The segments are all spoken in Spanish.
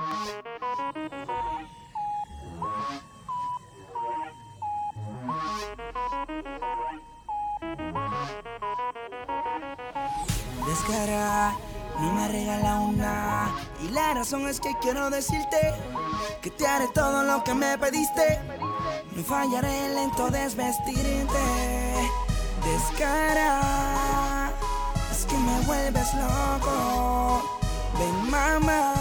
Descara, no me regala una. Y la razón es que quiero decirte que te haré todo lo que me pediste. No fallaré en lento desvestirte. Descara, es que me vuelves loco. Ven, mamá.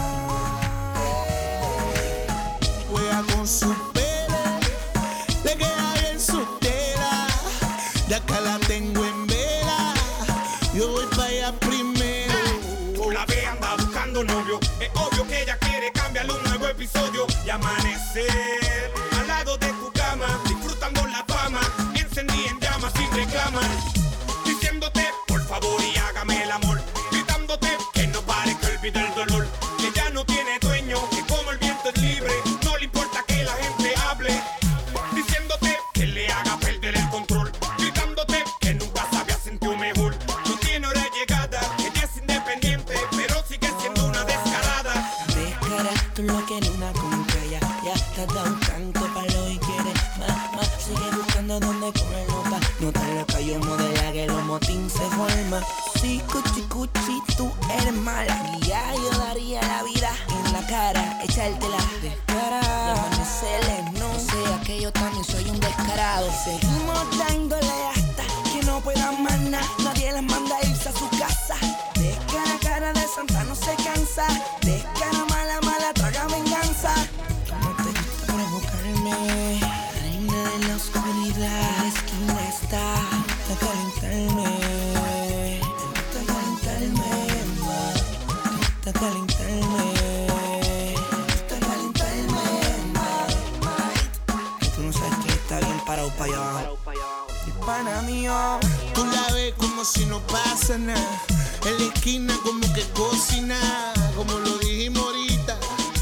Juega con su pelo, le queda bien su tela. De acá la tengo en vela, yo voy para allá primero. Tú la ves, anda buscando novio. Es obvio que ella quiere cambiarle un nuevo episodio y amanecer al lado de tu cama, disfrutando la fama, encendí en llamas sin reclamar, diciéndote por favor y hágame el amor, gritándote que no pare, que olvide el dolor, que ya no tiene dueño, que como el viento es libre, no le importa que la gente hable, diciéndote que le haga perder el control, gritándote que nunca se había sentido mejor, no tiene hora de llegada, ella es independiente, pero sigue siendo una descarada. Descara, tú lo que en una contra ya te has dado un canto palo y quieres más. Sigue buscando donde comer nota. No te lo callo, modela que los motín se forma. Sí, cuchi, tú eres mala. Y ya yo daría la vida en la cara, echártela. Descara, y amanecerles, no sea que yo también soy un descarado. Seguimos dándole hasta que no puedan más nada. Nadie les manda a irse a su casa. Descara, cara de santa no se cansa. Descara, mala, traga venganza. ¿Cómo te gusta provocarme? Reina de la oscuridad, en la esquina está. Te gusta calentarme. Te gusta calentarme, ma. Te gusta calentarme. Te gusta calentarme, ma. Y tú no sabes que está bien parado para allá abajo. El pana mío. Tú la ves como si no pasa nada, en la esquina como que cocina, como lo dijimos ahorita.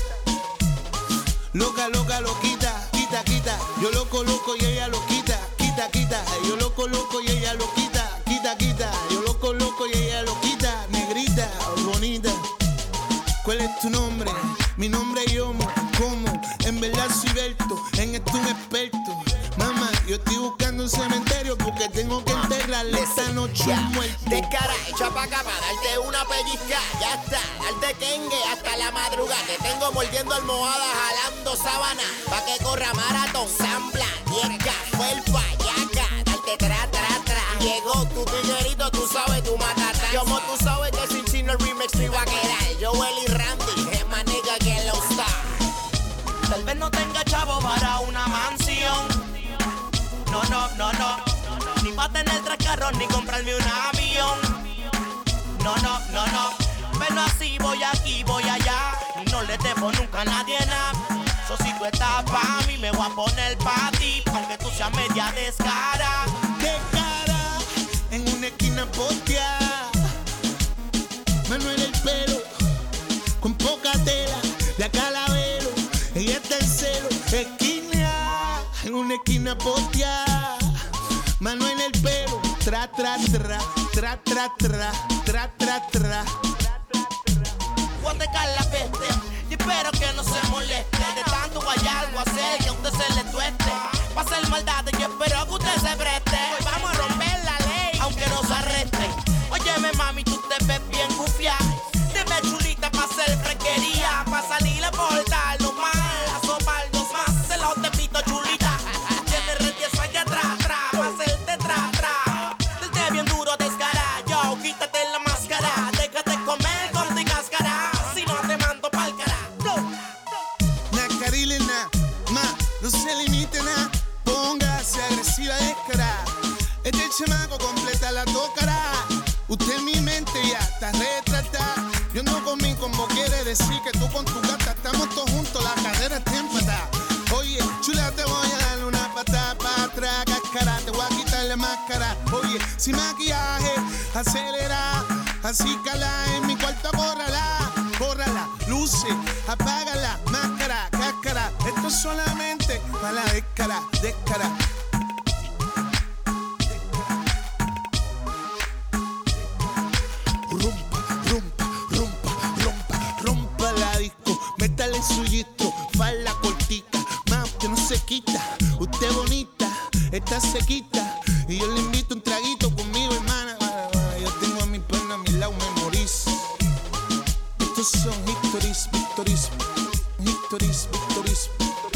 Loca, loquita, quita. Yo lo coloco y ella lo quita. Yo lo coloco y ella lo quita. Yo lo coloco y ella lo quita. Negrita, bonita. ¿Cuál es tu nombre? Mi nombre es Yomo. ¿Cómo? En verdad soy Berto, en esto un experto. Mamá, yo estoy buscando un cementerio porque tengo que enterrarle esta noche un muerto. Descara, echa pa' acá pa' darte una pellizca. Ya está, darte quengue hasta la madrugada. Te tengo mordiendo almohada, jalando sábana. Pa' que corra maratón, zambla, yesca, felpa, yaca. Darte tra. Llegó tu tiguerito, tú sabes, tu matata. Como tú sabes que sin chino el remix no iba a quedar. Joel y Randy, es más nigga que lo está. Tal vez no tenga chavo para una mansión. No. Ni pa' tener 3 carros, ni comprarme un avión. No. Pero así voy aquí, voy allá. Y no le debo nunca a nadie nada. So si tú estás pa' mí, me voy a poner pa' ti. Aunque tú seas media descara. Descara, en una esquina posteada. Manuel el pelo, con poca tela. De acá la velo, ella está en celo. Esquina, en una esquina posteada. Manuel el pelo, tra. Voy a dejar la peste y espero que no se moleste. De tanto hay algo a hacer que a usted se le tueste. Pa' hacer maldades y espero que usted se preste. Hoy vamos a romper la ley, aunque nos arresten. Óyeme mami, tú te ves bien gufia. Te ves chulita pa' hacer fresquería. Pa' salir a portar lo mal, a sopar 2 más. Se los te pito chulita. Que te retieso allá atrás, pa' hacerte tra. Desde bien duro descara, yo quítate la máscara. Déjate comer con tu cáscara. Si no te mando pa'l carajo. Nacarilena, no se limite nada. Póngase agresiva descara. Este chamaco completa las 2 caras. Usted en mi mente ya está retratada. Yo ando conmigo como quiere decir que tú con tu gata. Estamos todos juntos, la cadera está empatada. Oye, chula, te voy a darle una patada para atrás, cáscara. Te voy a quitar la máscara. Oye, sin maquillaje, acelera. Así cala en mi cuarto, córrala. Luce, apágala, máscara, cáscara. Esto es solamente para la descara. Rompa la disco, métale en su gistro, falda cortica, más que no se quita. Usted bonita, está sequita, y yo le invito un traguito conmigo, hermana. Yo tengo a mi pana a mi lado, me morís. Estos son histories, victories, histories, victories.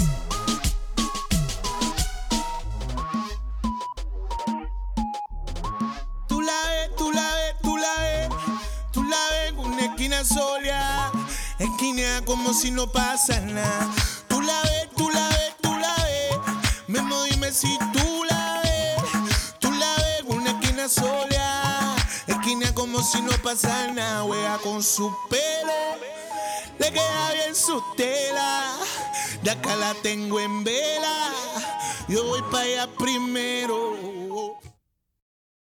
Tú la ves, tú la ves, tú la ves, tú la ves en una esquina sola, esquina como si no pasa nada. Tú la ves, tú la ves, tú la ves, Memo, dime si tú la ves. Tú la ves en una esquina sola, esquina como si no pasa nada. Juega con su pelo, le queda bien su tela, de acá la tengo en vela. Yo voy para allá primero.